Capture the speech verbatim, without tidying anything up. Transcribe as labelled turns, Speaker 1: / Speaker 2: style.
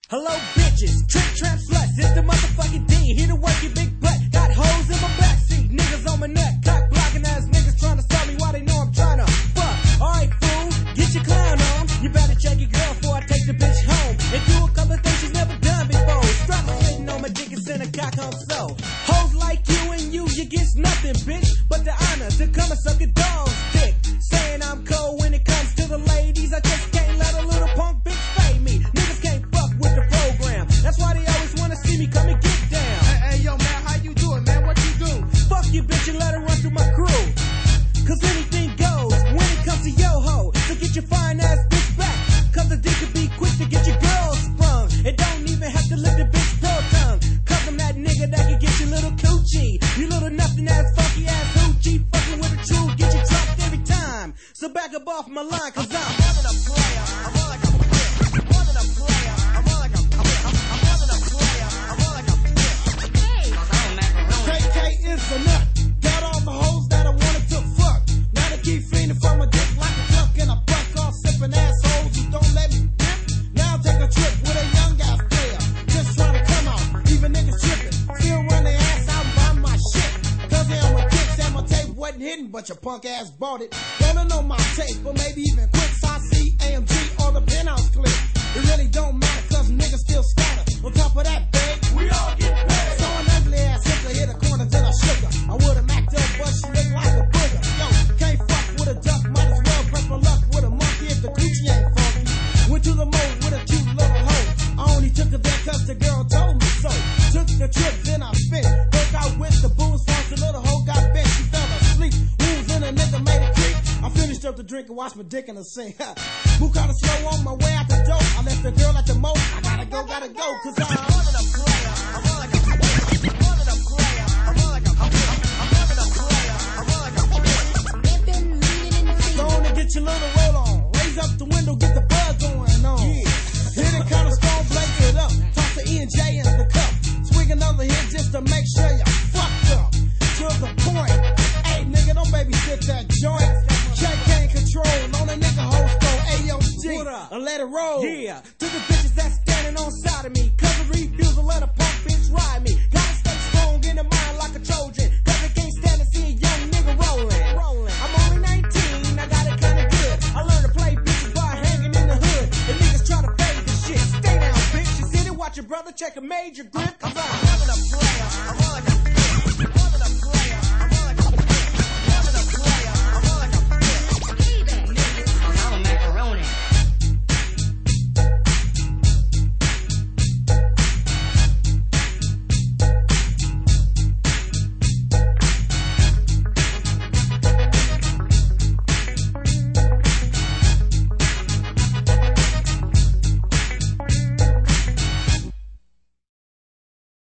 Speaker 1: Hello bitches, trick tramp sluts, it's the motherfucking D. Here to work your big butt, got hoes in my backseat. Niggas on my nut, cock blocking ass niggas trying to stop me while they know I'm trying to fuck. Alright fool, get your clown on. You better check your girl before I take the bitch home. And do a couple things she's never done before. Strap her sitting on my dick and send a cock home so. Hoes like you and you, you get nothing bitch, but the honor to come and suck a dog's dick. Saying I'm cold when it comes to the ladies, I just can't let a little punk bitch fade me. Niggas can't fuck with the program. That's why they always wanna see me come and get down.
Speaker 2: Hey, hey, yo, man, how you doing, man? What you do?
Speaker 1: Fuck you, bitch, and let her run through my crew. Cause anything goes when it comes to yo ho. So get your fine ass bitch back. Cause the dick could be quick to get your girl sprung. It don't even have to lick the bitch pro tongue. Cause I'm that nigga that can get your little coochie. You little nothing ass funky ass hoochie. Fucking with a true, get you dropped every time. So back up off my line, cause I'm
Speaker 2: more than a player. I'm more like a player. More than a player. I'm more like a player. I'm more than a player. I'm more like a player. K K is a nut. Got all the hoes that I wanted to fuck. Now they keep fiending for my dick like a duck, and I buck off sipping assholes who don't let me dip. Now take a trip with a young ass player. Just trying to come out. Even niggas tripping. Still run their ass out and buy my shit. Cause they on my dicks and my tape wasn't hidden, but your punk ass bought it. Wanna know my tape, or maybe even quicks I C, A M G, or the penthouse clip. It really don't matter, cause niggas still scatter. On top of that, babe, we all get paid. So an ugly ass hitter hit a corner till I shook her. I would've macked up, but she looked like a booger. Yo, can't fuck with a duck, might as well press my luck with a monkey if the coochie ain't funky. Went to the moat with a cute little hoe. I only took her there cause the girl told me so. Took the trip, then I spent. Broke out with the booze, once the little hoe got bent. She fell asleep, wounds in a nigga made a creek. I finished up the drink and watched my dick in the sink. Move kinda slow on my way out the door. I left the girl at the moat. I gotta go, gotta go, cause I'm more than a player. I'm more like a player. I'm more than a player. I'm more like a player. I'm more than a player. I'm more like a player. Go on and get your little roll on. Raise up the window, get the buzz going on. Yeah. Hit it kinda strong, blaze it up. Toss the E and J in the cup. Swing another hit just to make sure you're fucked up. To the point. Hey, nigga, don't babysit that joint. K K control on a nigga host though. A O G, and let it roll.
Speaker 1: Yeah, to the bitches that's standing on side of me. Cause I refuse to let a punk bitch ride me. Gotta stay strong in the mind like a Trojan. Cause I can't stand to see a young nigga rolling. rolling. I'm only nineteen, I got it kinda good. I learned to play bitches by hanging in the hood. And niggas try to fade the shit. Stay down, bitch. You sit and watch your brother check a major grip. Cause I'm
Speaker 2: more than a player. I'm more like a